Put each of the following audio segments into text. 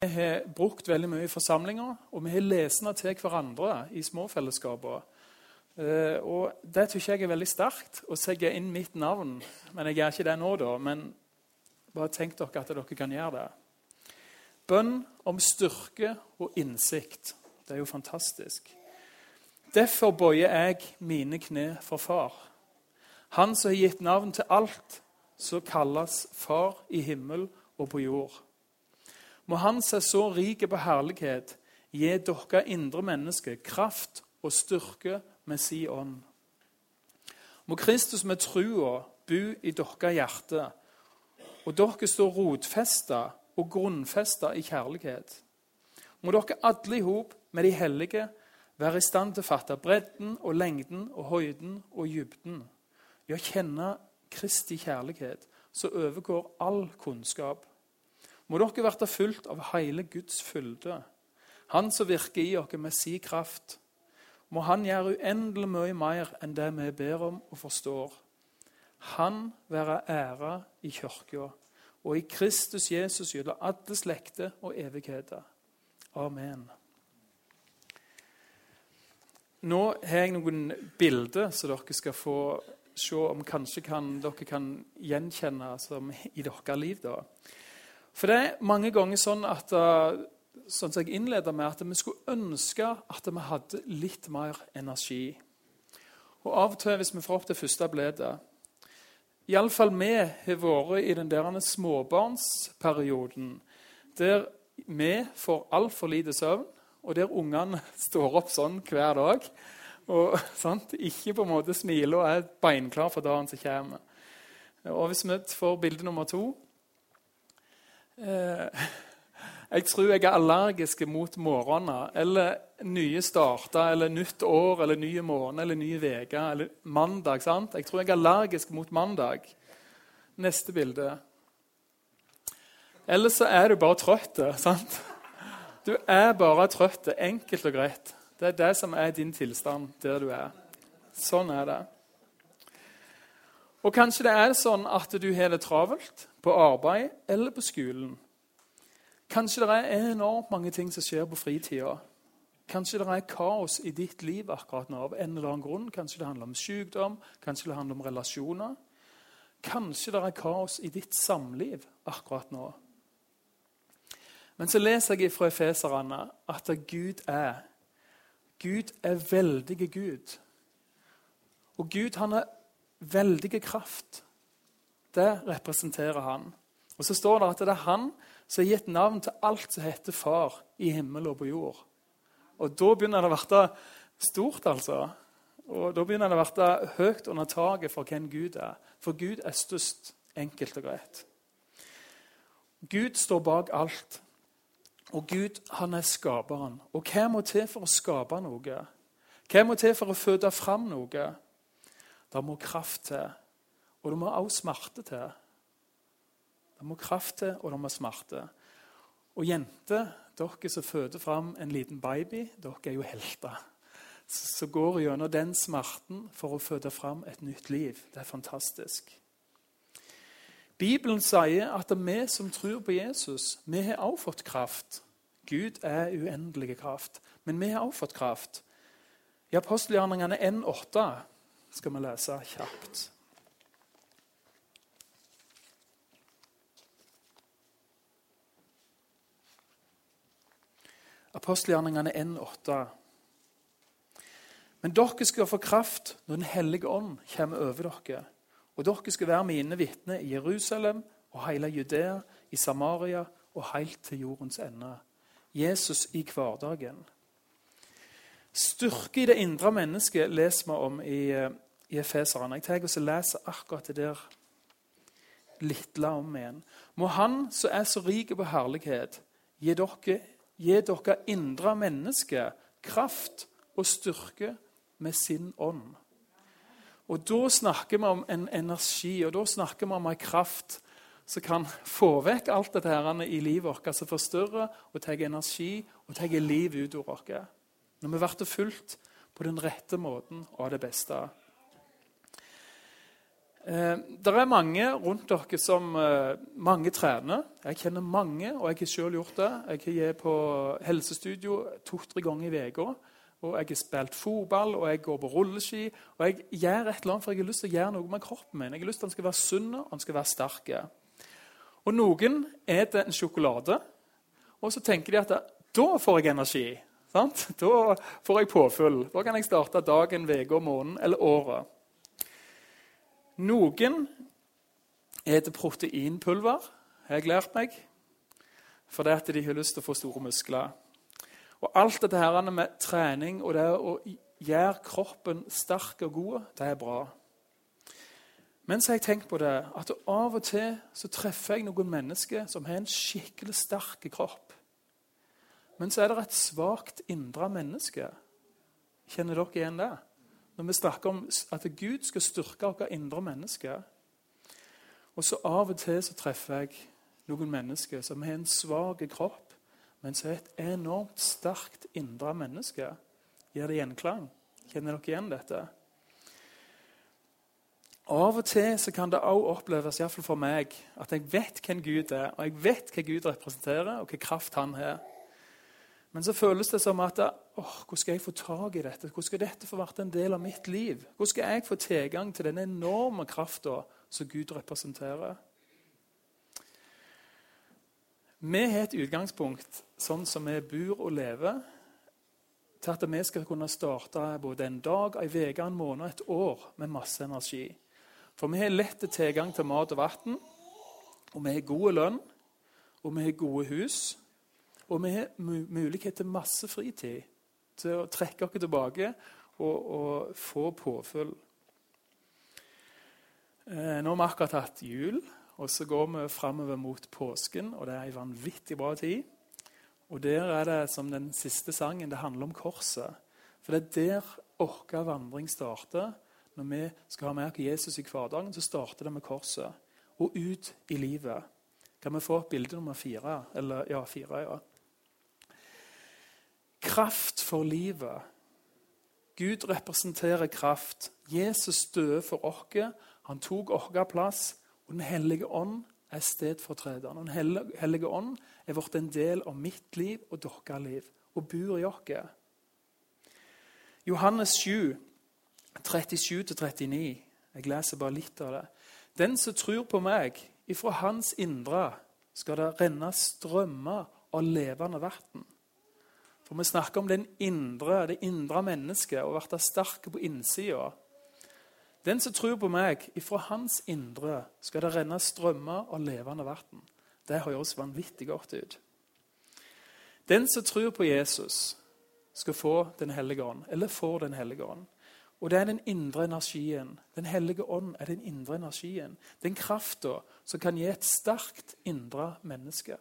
Vi har brukt veldig mye i forsamlinger, og vi har lesende til hverandre i småfellesskaper. Og det synes jeg er veldig sterkt å sette inn mitt navn. Men jeg gjør ikke det nå da, men bare tenk dere at dere kan gjøre det. Bønn om styrke og innsikt. Det er jo fantastisk. Derfor bøyer jeg mine kne for far. Han som har gitt navn til alt, så kalles far i himmel og på jord. Må han se så rike på herlighet, gi dere indre mennesker kraft og styrke med sin ånd. Må Kristus med trua bo i dere hjerte, og dere stå rotfestet og grunnfestet i kjærlighet. Må dere alle i hop med de hellige være i stand til å fatte bredden og lengden og høyden og dybden. Ja, kjenne Kristi kjærlighet, så overgår all kunnskap. Må dere være fulgt av hele Guds fylde. Han som virker i dere med sin kraft. Må han gjøre uendelig mye mer enn det vi ber om og forstår. Han være ære i kirka, og i Kristus Jesus gjelder alle slekter og evigheter. Amen. Nå har jeg noen bilder som dere skal få se om kanskje dere kan gjenkjenne som i deres liv. Da. For det er mange ganger sånn at sånn som jeg innleder med, at vi skulle ønske at vi hadde litt mer energi. Og av og til, hvis vi får opp det første bledet, i alle fall vi har vært i den der småbarnsperioden, der vi får alt for lite søvn, og der ungene står opp sånn hver dag, og sant, ikke på en måte smiler og er beinklar for dagen som kommer. Og hvis vi får bilde nummer 2, jeg tror jeg er allergisk mot morgener, eller nye starter, eller nytt år, eller nye måneder, eller nye veker, eller mandag, sant? Jeg tror jeg er allergisk mot mandag. Neste bilde. Ellers så er du bare trøtt, sant? Du er bare trøtt, enkelt og greit. Det er det som er din tilstand der du er. Sånn er det. Og kanskje det er sånn at du har det travelt på arbeid eller på skolen. Kanskje det er enormt mange ting som skjer på fritida. Kanskje det er kaos i ditt liv akkurat nå av en eller annen grunn. Kanskje det handler om sykdom, kanskje det handler om relasjoner. Kanskje det er kaos i ditt samliv akkurat nå. Men så leser jeg fra Efeserne at Gud er veldige Gud. Og Gud, han er veldige kraft. Det representerer han. Og så står det at det er han som har gitt navn til alt som heter far i himmel og på jord. Og da begynner det å være stort, altså. Og da begynner det å være høyt under taket for hvem Gud er. For Gud er størst, enkelt og greit. Gud står bak alt. Og Gud, han er skaperen. Og hva må til for å skape noe? Hva må til for å føde fram noe? Det må kraft til, og det må også smerte til. Det må kraft til, og det må smerte. Og jenter, dere som føder fram en liten baby, dere er jo helter. Så går gjennom den smerten for å føde fram et nytt liv. Det er fantastisk. Bibelen sier at vi som tror på Jesus, vi har også fått kraft. Gud er uendelig kraft, men vi har også fått kraft. I Apostelgjerningene 1,8 skal vi lese kjapt. Apostelgjerningene 1,8. Men dere skal få kraft når Den hellige ånd kommer over dere. Og dere skal være mine vitner i Jerusalem og hele Judea, i Samaria og helt til jordens ende. Jesus i hverdagen. Styrke i det indre mennesket leser vi om i Efeserne. Jeg tar og leser akkurat det der litt om igjen. Må han som er så rik på herlighet, gi dere indre mennesker kraft og styrke med sin ånd. Og da snakker vi om en energi, og da snakker vi om en kraft som kan få vekk alt dette her i livet vårt, som forstørrer og tar energi og tar liv ut av oss. Når vi blir fulgt på den rette måten av det beste. Det er mange rundt dere som mange trener. Jeg kjenner mange, og jeg har selv gjort det. Jeg er på helsestudio 2-3 ganger i veka. Og jeg har spilt fotball, og jeg går på rulleski. Og jeg gjør et eller annet, for jeg har lyst til å gjøre noe med kroppen min. Jeg har lyst til at den skal være sunn, og den skal være sterk. Og noen spiser en sjokolade, og så tenker de at da får jeg energi. Sant? Da får jeg påfyll. Da kan jeg starte dagen, veka, måneden eller året. Noen spiser proteinpulver, har jeg lært meg, fordi at de har lyst til å få store muskler. Og alt dette her med trening og det å gjøre kroppen sterk og god, det er bra. Men så har jeg tenkt på det, at av og til så treffer jeg noen mennesker som har en skikkelig sterk kropp. Men så er det et svagt indre menneske. Kjenner dere igjen det? Når vi snakker om at Gud skal styrke våre indre mennesker. Og så av og til så treffer jeg noen mennesker som har en svag kropp, men så er et enormt sterkt indre menneske. Gir det gjenklang? Kjenner dere igjen dette? Av og til så kan det også oppleves, i hvert fall for meg, at jeg vet hvem Gud er, og jeg vet hva Gud representerer, og hva kraft han har. Men så føles det som at hvordan skal jeg få tag i dette? Hvordan skal dette få vært en del av mitt liv? Hvordan skal jeg få tilgang til den enorme kraften som Gud representerer? Vi har et utgangspunkt, sånn som vi bor og lever, til at vi skal kunne starte både en dag, en uke, en måned, et år med masse energi. For vi har lett tilgang til mat og vann, og vi har god lønn, og vi har gode hus, og vi har mulighet til masse fritid, til å trekke oss tilbake og få påfyll. Nå har vi akkurat hatt jul, og så går vi fremover mot påsken, og det er en vanvittig bra tid. Og der er det som den siste sangen, det handler om korset. For det er der vår vandring starter. Når vi skal ha med Jesus i hverdagen, så starter det med korset. Og ut i livet. Kan vi få bilde nummer 4? Eller, ja, 4, ja. Kraft for livet. Gud representerer kraft. Jesus døde for oss. Han tok vår plass. Og Den hellige ånd er stedfortrederen. Og Den hellige ånd er vært en del av mitt liv og deres liv. Og bor i oss. Johannes 7, 37-39. Jeg leser bare litt av det. Den som tror på meg, ifra hans indre skal det renne strømmer av levende vann. For vi snakker om det indre mennesket, og bli sterke på innsiden. Den som tror på meg, ifra hans indre skal det renne strømmer av levende vann. Det høres vanvittig godt ut. Den som tror på Jesus skal få Den hellige ånd, eller får Den hellige ånd. Og det er den indre energien. Den hellige ånd er den indre energien. Den kraften som kan gi et sterkt indre menneske.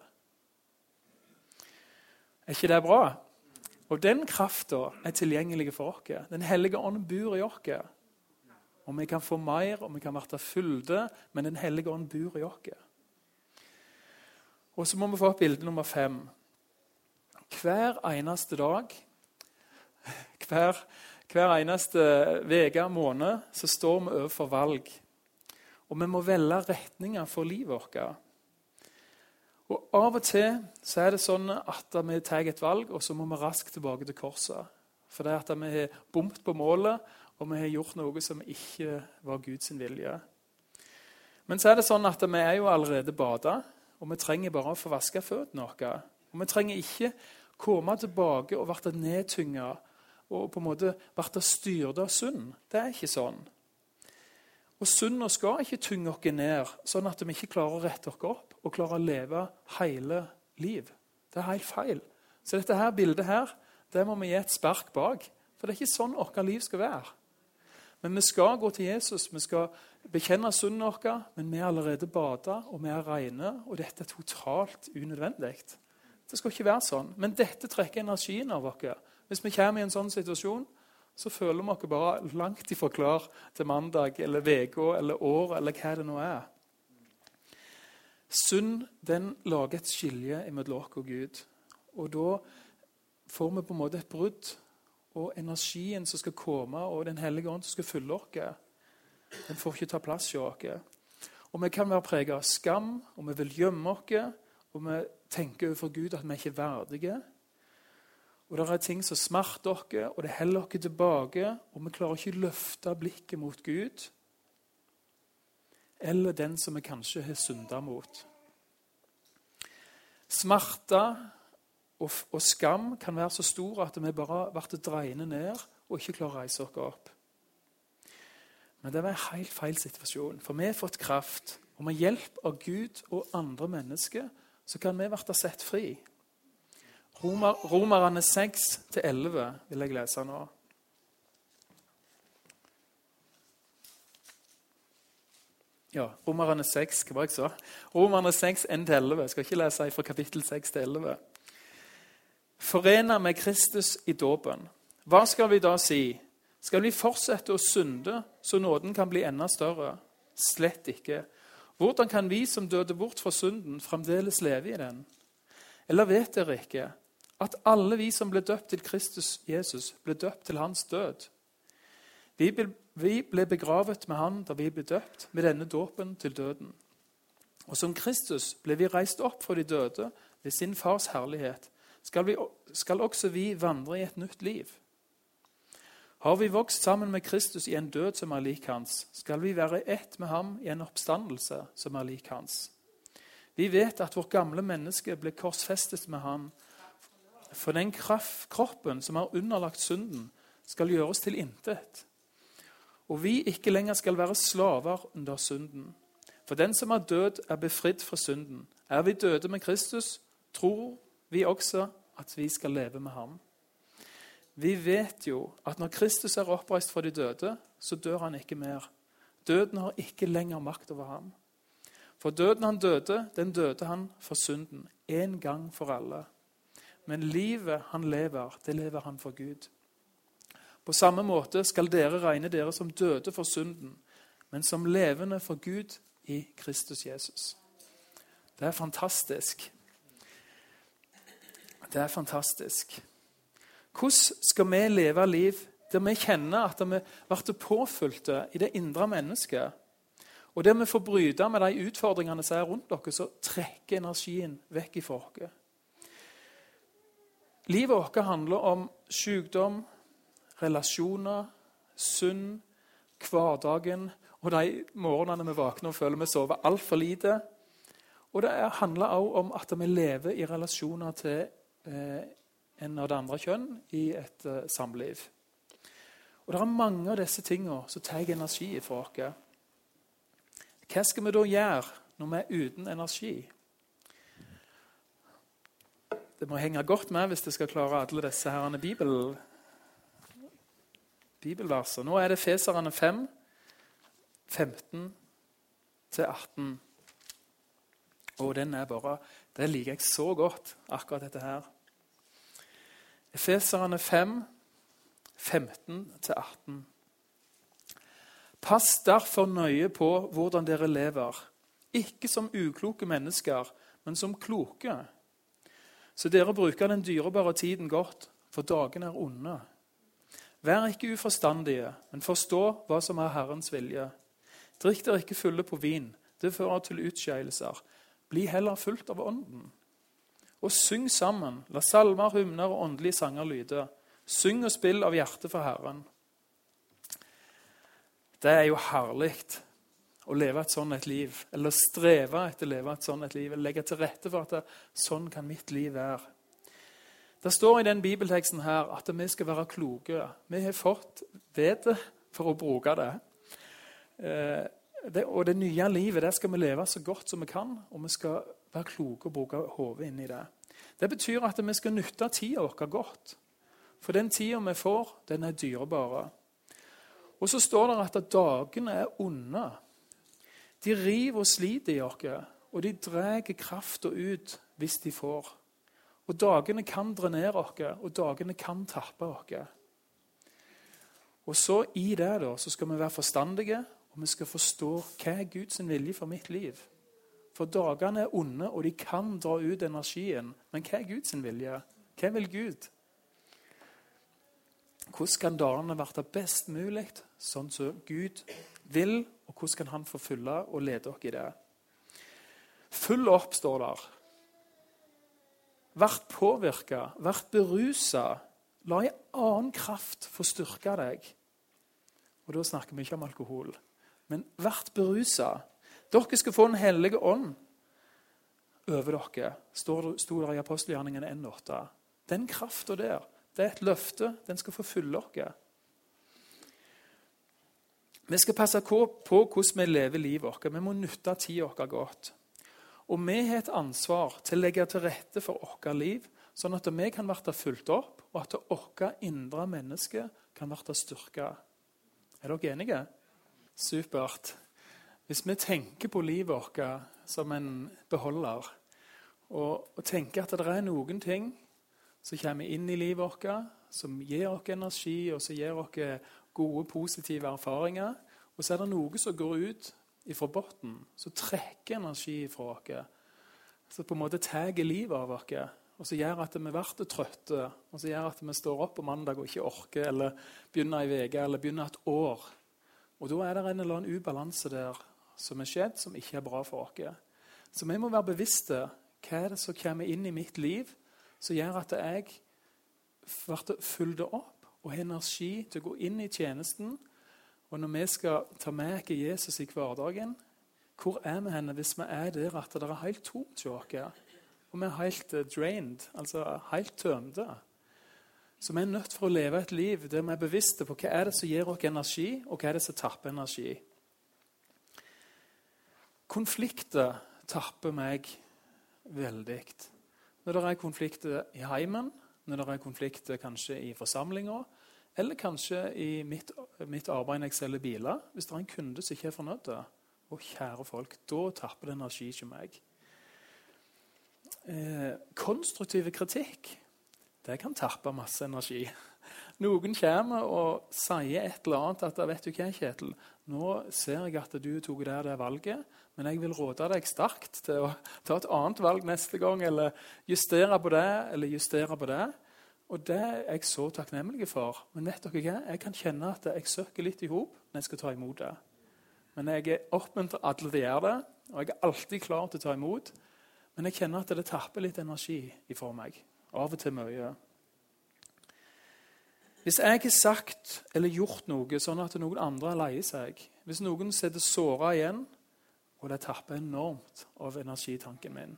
Er ikke det bra? Og den kraften er tilgjengelig for oss. Den hellige ånd bor i oss. Og vi kan få mer, og vi kan være fylde, men Den hellige ånd bor i oss. Og så må vi få opp bilde nummer 5. Hver eneste dag, hver eneste uke, måned, så står vi overfor valg. Og vi må velge retninger for livet vårt. Og av og til så er det sånn at vi tar et valg, og så må vi raskt tilbake til korset. For det er at vi har bomt på målet, og vi har gjort noe som ikke var Guds vilje. Men så er det sånn at vi er jo allerede badet, og vi trenger bare å få vasket føttene våre. Og vi trenger ikke komme tilbake og bli nedtynget, og på en måte bli styrt av synd. Det er ikke sånn. Og synden skal ikke tynge oss ned, sånn at vi ikke klarer å rette oss opp, og klarer å leve hele liv. Det er helt feil. Så dette her bildet her, det må vi gi et spark bak. For det er ikke sånn vårt liv skal være. Men vi skal gå til Jesus, vi skal bekjenne synden vår, men vi er allerede badet, og vi er rene, og dette er totalt unødvendig. Det skal ikke være sånn. Men dette trekker energien av oss. Hvis vi kommer i en sånn situasjon, så føler vi oss bare langt ifra klar til mandag, eller veka, eller år, eller hva det nå er. Synd, den lager et skilje mellom oss og Gud. Og da får vi på en måte et brudd, og energien som skal komme, og Den hellige ånd som skal fylle oss, Den får ikke ta plass i oss. Og vi kan være preget av skam, og vi vil gjemme oss, og vi tenker overfor Gud at vi ikke er verdige. Og det er ting som smerter oss, og det heller oss tilbake, og vi klarer ikke å løfte blikket mot Gud, eller den som vi kanskje har syndet mot. Smerte og skam kan være så stor at vi bare blir dreiende ned og ikke klarer å reise oss opp. Men det var en helt feil situasjon, for vi har fått kraft, og med hjelp av Gud og andre mennesker så kan vi bli sett fri. Romerne 6-11 vil jeg lese nå. Ja, Romerne 6, hva var jeg sa? Romerne 6, 1-11. Jeg skal ikke lese fra kapittel 6-11. Forene med Kristus i dåpen. Hva skal vi da si? Skal vi fortsette å synde, så nåden kan bli enda større? Slett ikke. Hvordan kan vi som døde bort fra synden, fremdeles leve i den? Eller vet dere ikke at alle vi som ble døpt til Kristus Jesus, ble døpt til hans død? Vi ble begravet med han da vi ble døpt med denne dåpen til døden. Og som Kristus ble vi reist opp for de døde ved sin fars herlighet. Skal også vi vandre i et nytt liv. Har vi vokst sammen med Kristus i en død som er lik hans, skal vi være ett med ham i en oppstandelse som er lik hans. Vi vet at vårt gamle menneske ble korsfestet med ham, for den kroppen som er underlagt synden, skal gjøres til intet. Og vi ikke lenger skal være slaver under synden. For den som er død, er befridd fra synden. Er vi døde med Kristus, tror vi også at vi skal leve med ham. Vi vet jo at når Kristus er oppreist fra de døde, så dør han ikke mer. Døden har ikke lenger makt over ham. For døden han døde, den døde han for synden, en gang for alle. Men livet han lever, det lever han for Gud. På samme måte skal dere regne dere som døde for synden, men som levende for Gud i Kristus Jesus. Det er fantastisk. Det er fantastisk. Hvordan skal vi leve liv der vi kjenner at vi blir påfylte i det indre mennesket, og der vi får bryte med de utfordringene som er rundt dere, så trekker energien vekk ifra oss. Livet vårt handler om sykdom, relasjoner, synd, hverdagen, og de morgenene vi våkner og føler vi sover alt for lite. Og det handler også om at vi lever i relasjoner til en av det andre kjønn i et samliv. Og det er mange av disse tingene som tar energi fra oss. Hva skal vi da gjøre når vi er uten energi? Det må henge godt med hvis det skal klare alle disse herrene bibelverser. Nå er det Efeserne 5, 15-18. Og den er bare, det liker jeg så godt, akkurat dette her. Efeserne 5, 15-18. Pass derfor nøye på hvordan dere lever, ikke som ukloke mennesker, men som kloke. Så dere bruker den dyrebare tiden godt, for dagen er onde. Vær ikke uforstandige, men forstå hva som er Herrens vilje. Drikk dere ikke fulle på vin, det fører til utskeielser. Bli heller fullt av ånden. Og syng sammen, la salmer, hymner og åndelige sanger lyde. Syng og spill av hjertet for Herren. Det er jo herlig å leve et sånt et liv, eller streve etter å leve et sånt et liv, eller legge til rette for at sånn kan mitt liv være. Det står i den bibelteksten her at vi skal være kloke. Vi har fått vite for å bruke det. Og det nye livet, der skal vi leve så godt som vi kan, og vi skal være kloke og bruke hodet inn i det. Det betyr at vi skal nytte tiden vår godt. For den tiden vi får, den er dyrebare. Og så står det at dagene er onde. De river og sliter i oss, og de drar kraften ut hvis de får. Og dagene kan drenere oss, og dagene kan tappe oss. Og så i det da, så skal vi være forstandige, og vi skal forstå hva er Guds vilje for mitt liv. For dagene er onde, og de kan dra ut energien. Men hva er Guds vilje? Hva vil Gud? Hvordan kan dagene være best mulig, sånn som Gud vil, og hvordan kan han få fylle og lede dere i det? Fyll opp, står der. Vært påvirket, vært beruset. La en annen kraft få styrke deg. Og da snakker vi ikke om alkohol. Men vært beruset. Dere skal få den hellige ånd over dere, stod der i apostelgjerningen 1,8. Den kraften der, det er et løfte, den skal få fylle dere. Vi skal passe på hvordan vi lever livet vårt. Vi må nytte tiden vår godt. Og vi har et ansvar til å legge til rette for vårt liv, sånn at vi kan bli fulgt opp, og at vårt indre menneske kan bli styrket. Er dere enige? Supert. Hvis vi tenker på livet vårt som en beholder, og tenker at det er noen ting som kommer inn i livet vårt, som gir oss energi, og som gir oss gode, positive erfaringer, og så er det noe som går ut fra botten, som trekker energi fra oss, som på en måte tar livet av oss, og så gjør at vi blir trøtte, og så gjør at vi står opp på mandag og ikke orker, eller begynner en uke, eller begynner et år. Og da er det en eller annen ubalanse der som er skjedd, som ikke er bra for oss. Så vi må være bevisste. Hva er det som kommer inn i mitt liv, som gjør at jeg fyller opp og har energi til å gå inn i tjenesten? Og når vi skal ta med Jesus i hverdagen, hvor er vi henne hvis vi er der at det er helt tomt til oss? Og vi er helt drained, altså helt tømte. Så vi er nødt for å leve et liv der vi er bevisste på hva er det som gir oss energi, og hva er det som tapper energi. Konflikter tapper meg veldig. Når det er konflikter i heimen, når det er konflikter kanskje i forsamlinger, eller kanskje i mitt arbeid når jeg selger biler, hvis det er en kunde som ikke er fornøyd, og kjære folk, da tapper det energi til meg. Konstruktive kritikk, det kan tappe masse energi. Noen kommer og sier et eller annet at vet du hva, Kjetil, nå ser jeg at du tok det valget, men jeg vil råde deg sterkt til å ta et annet valg neste gang, eller justere på det, eller justere på det. Og det er jeg så takknemlig for. Men vet dere hva? Jeg kan kjenne at jeg søker litt i hop når jeg skal ta imot det. Men jeg oppmuntrer alle til å gjøre det, og jeg er alltid klar til å ta imot. Men jeg kjenner at det tapper litt energi for meg. Av og til mye. Hvis jeg har sagt eller gjort noe sånn at noen andre er lei seg, hvis noen setter såret igjen, og det tapper enormt av energitanken min.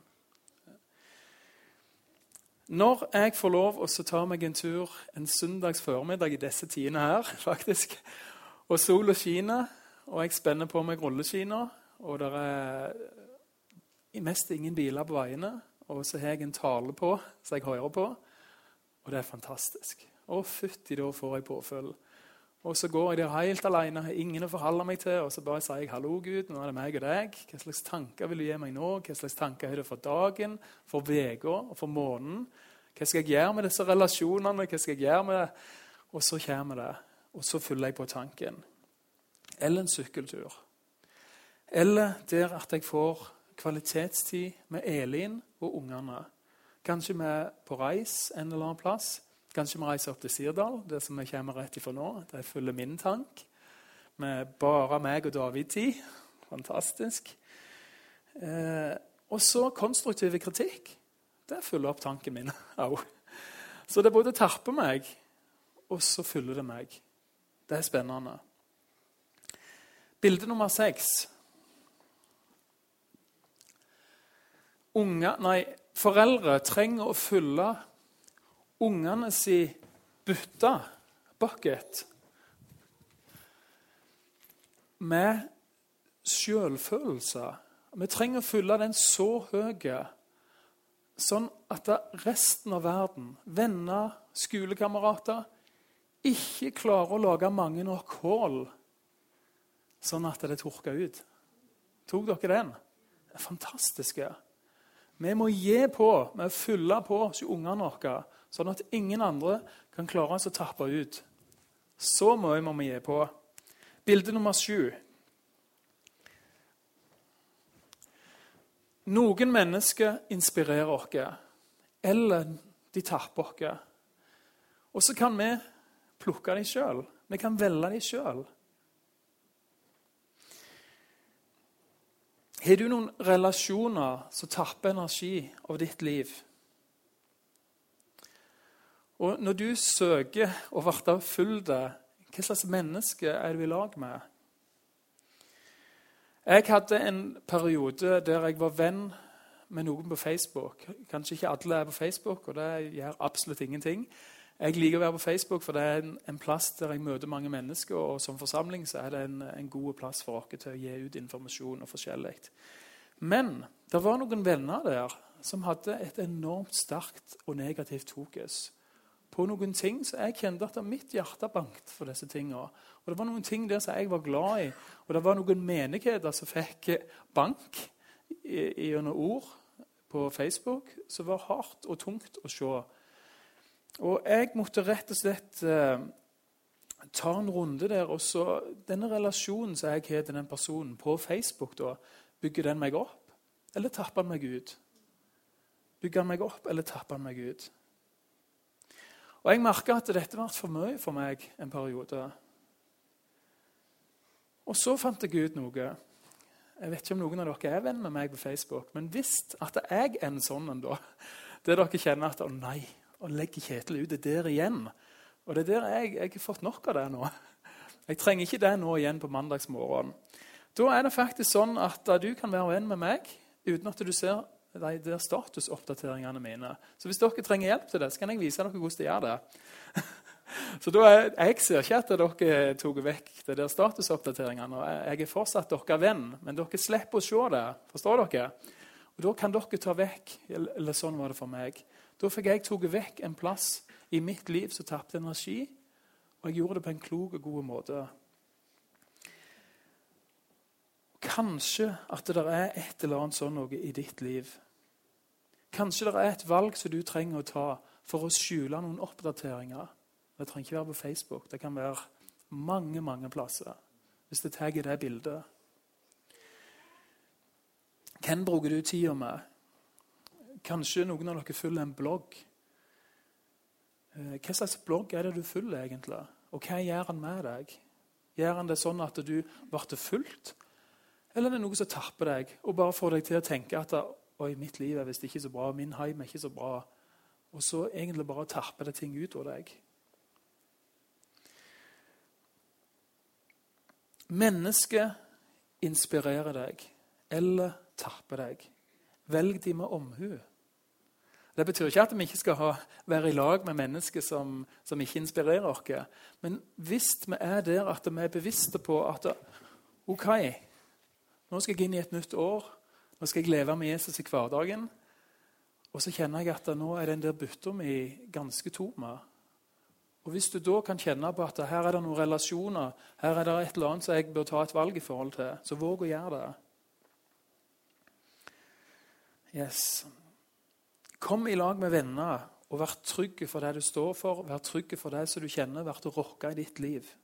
Når jeg får lov å ta meg en tur en søndags formiddag i disse tidene her, faktisk, og sola skiner, og jeg spenner på meg rulleskiner, og det er mest ingen biler på veiene, og så har jeg en tale på, så jeg hører på, og det er fantastisk. Og fytti da får jeg påfølg. Og så går jeg der helt alene, har ingen å forholde meg til, og så bare sier jeg, hallo Gud, nå er det meg og deg. Hva slags tanker vil du gi meg nå? Hva slags tanker har du for dagen, for veka og for måneden? Hva skal jeg gjøre med disse relasjonene? Hva skal jeg gjøre med det? Og så kommer det, og så fyller jeg på tanken. Eller en sykkeltur. Eller der at jeg får kvalitetstid med Elin og ungene. Kanskje vi er på reis en eller annen plass. Kanskje vi reiser opp til Sirdal, det som jeg kommer rett ifra nå. Det fyller min tank. Med bare meg og David-tid. Fantastisk. Og så konstruktive kritikk. Det fyller opp tanken min. Så det både tapper meg, og så fyller det meg. Det er spennende. Bilde nummer 6. Foreldre trenger å fylle ungene si bytte, bucket, med selvfølelse. Vi trenger å fylle den så høye, sånn at resten av verden, venner, skolekamerater, ikke klarer å lage mange nok hål, sånn at det tørker ut. Tok dere den? Det er fantastiske. Vi må gi på med å fylle på til ungene våre, sånn at ingen andre kan klare oss å tappe ut. Så mye må vi gi på. Bilde nummer 7. Noen mennesker inspirerer oss, eller de tapper oss. Og så kan vi plukke dem selv. Vi kan velge dem selv. Har du noen relasjoner som tapper energi av ditt liv? Og når du søker å bli fulgt, hva slags menneske er du i lag med? Jeg hadde en periode der jeg var venn med noen på Facebook. Kanskje ikke alle er på Facebook, og det gjør absolutt ingenting. Jeg liker å være på Facebook, for det er en plass der jeg møter mange mennesker, og som forsamling så er det en god plass for oss til å gi ut informasjon og forskjellig. Men det var noen venner der som hadde et enormt sterkt og negativt fokus på noen ting, så jeg kjente at mitt hjerte banket for disse tingene. Og det var noen ting der som jeg var glad i, og det var noen menigheter som fikk bank gjennom ord på Facebook, som var hardt og tungt å se. Og jeg måtte rett og slett ta en runde der, og så denne relasjonen som jeg har til den personen på Facebook, da, bygger den meg opp, eller tapper den meg ut? Bygger den meg opp, eller tapper den meg ut? Og jeg merket at dette var for mye for meg en periode. Og så fant jeg ut noe. Jeg vet ikke om noen av dere er venn med meg på Facebook, men visst at jeg er en sånn en da. Det dere kjenner at, å nei, og legger Kjetil ut det der igjen. Og det er der jeg har fått nok av det nå. Jeg trenger ikke det nå igjen på mandagsmorgen. Da er det faktisk sånn at du kan være venn med meg, uten at du ser de der statusoppdateringene mine. Så hvis dere trenger hjelp til det, så kan jeg vise dere hvordan de gjør det. Så da jeg ser ikke at dere tog vekk de der statusoppdateringene, og jeg er fortsatt dere venn, men dere slipper å se det, forstår dere? Og da kan dere ta vekk, eller sånn var det for meg. Da fikk jeg tog vekk en plass i mitt liv som tappte energi, og jeg gjorde det på en klok og god måte. Kanskje at det er et eller annet sånn noe i ditt liv. Kanskje det er et valg som du trenger å ta for å skjule noen oppdateringer. Det trenger ikke være på Facebook. Det kan være mange, mange plasser. Hvis det tar det bildet. Hvem bruker du tida med? Kanskje noen av dere følger en blogg. Hva slags blogg er det du følger egentlig? Og hva gjør han med deg? Gjør han det sånn at du blir fulgt? Eller er det noe som tapper deg, og bare får deg til å tenke at «Oi, mitt liv er visst ikke så bra, min heim er ikke så bra», og så egentlig bare tapper det ting ut av deg. Mennesket inspirerer deg, eller tapper deg. Velg de med omhu. Det betyr ikke at vi ikke skal være i lag med mennesker som ikke inspirerer oss, men hvis vi er der at vi er bevisste på at ok, nå skal jeg inn i et nytt år. Nå skal jeg leve med Jesus i hverdagen. Og så kjenner jeg at nå er den der bytta mi ganske tom. Og hvis du da kan kjenne på at her er det noen relasjoner, her er det et eller annet som jeg bør ta et valg i forhold til, så våg å gjøre det. Yes. Kom i lag med venner og vær trygg for det du står for. Vær trygg for det som du kjenner, vær til å rokke i ditt liv.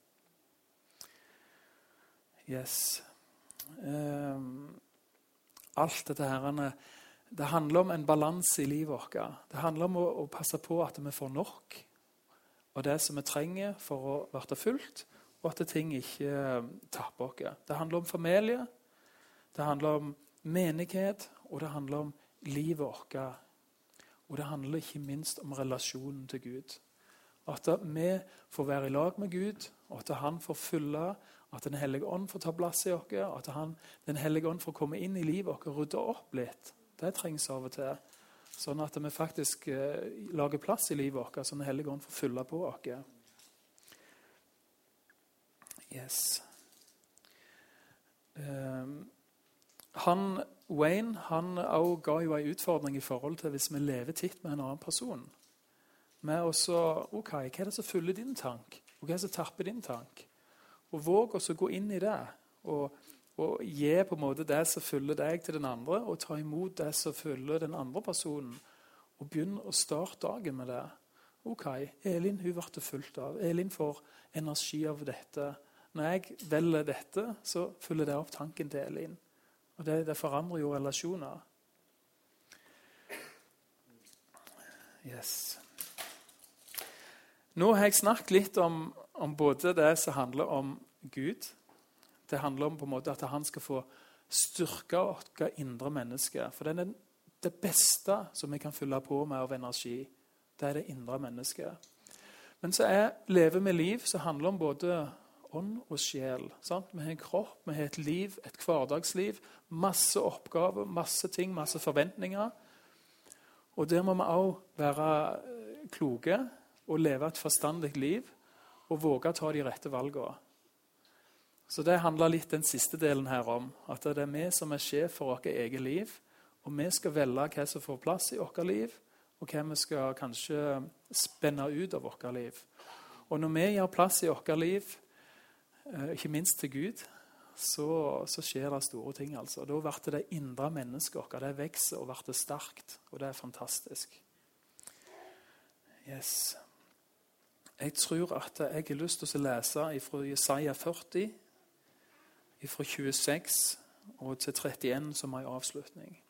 Yes. Alt dette her, det handler om en balanse i livet vårt. Det handler om å passe på at vi får nok av det som vi trenger for å være fullt, og at ting ikke tapper oss. Det handler om familie, det handler om menighet, og det handler om livet vårt. Og det handler ikke minst om relasjonen til Gud. At vi får være i lag med Gud, og at han får fylle, at Den hellige ånd får ta plass i oss, at Den hellige ånd får komme inn i livet vårt og rydde opp litt. Det trengs av og til. Sånn at vi faktisk lager plass i livet vårt, så Den hellige ånd får fylle på oss. Yes. Wayne han også ga jo en utfordring i forhold til hvis vi lever titt med en annen person. Med også, ok, hva er det som fyller din tank? Og hva er det som tapper din tank? Og våg også gå inn i det, og gi på en måte det som fyller deg til den andre, og ta imot det som fyller den andre personen, og begynn å starte dagen med det. Ok, Elin hun ble fulgt av. Elin får energi av dette. Når jeg velger dette, så fyller det opp tanken til Elin. Og det forandrer jo relasjoner. Yes. Nå har jeg snakket litt om både det som handler om Gud. Det handler om på en måte at han skal få styrke vårt indre menneske. For det er det beste som vi kan fylle på med av energi. Det er det indre mennesket. Men så lever vi liv som handler om både ånd og sjel. Sant? Vi har en kropp, vi har et liv, et hverdagsliv. Masse oppgaver, masse ting, masse forventninger. Og der må vi også være kloke og leve et forstandig liv og våge å ta de rette valgene. Så det handler litt den siste delen her om, at det er vi som er sjef for vårt eget liv, og vi skal velge hva som får plass i vårt liv, og hva vi skal kanskje spenne ut av vårt liv. Og når vi gir plass i vårt liv, ikke minst til Gud, så skjer det store ting. Altså. Da blir det indre mennesket vårt, det vokser og blir sterkt, og det er fantastisk. Yes. Jeg tror at jeg har lyst til å lese fra Jesaja 40, fra 26 og til 31 som en avslutning.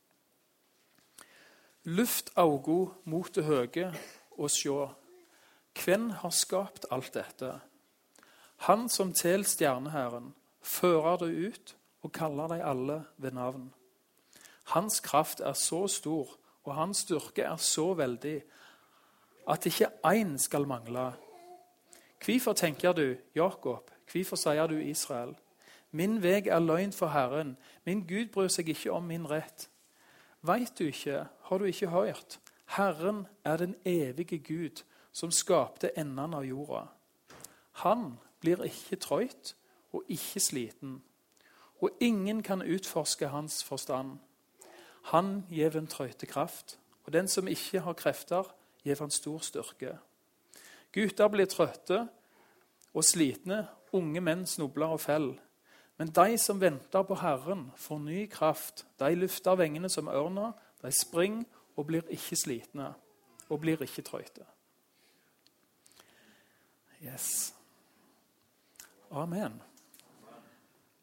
Luft augo mot det høye og sjå. Hvem har skapt alt dette? Han som til stjerneherren, fører det ut og kaller deg alle ved navn. Hans kraft er så stor, og hans styrke er så veldig, at ikke én skal mangle. Hvorfor tenker du, Jakob? Hvorfor sier du, Israel? Min veg er løgn for Herren. Min Gud bryr seg ikke om min rett. Vet du ikke, har du ikke hørt? Herren er den evige Gud, som skapte enden av jorda. Han blir ikke trøyt og ikke sliten, og ingen kan utforske hans forstand. Han gir den trøyte kraft, og den som ikke har krefter, gir han stor styrke. Gutter blir trøtte og slitne, unge menn snubler og fell. Men de som venter på Herren, får ny kraft. De løfter vengene som ørner, de springer og blir ikke slitne, og blir ikke trøyte. Yes. Amen.